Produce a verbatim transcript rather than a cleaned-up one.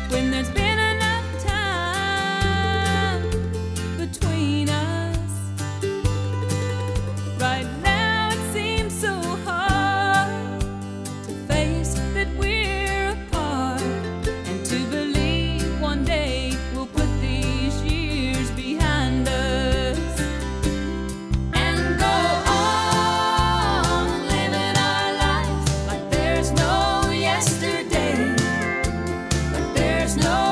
when there's been enough time between us. Right now it seems so hard to face that we're apart, and to believe one day we'll put these years behind us and go on living our lives like there's no yesterday, like there's no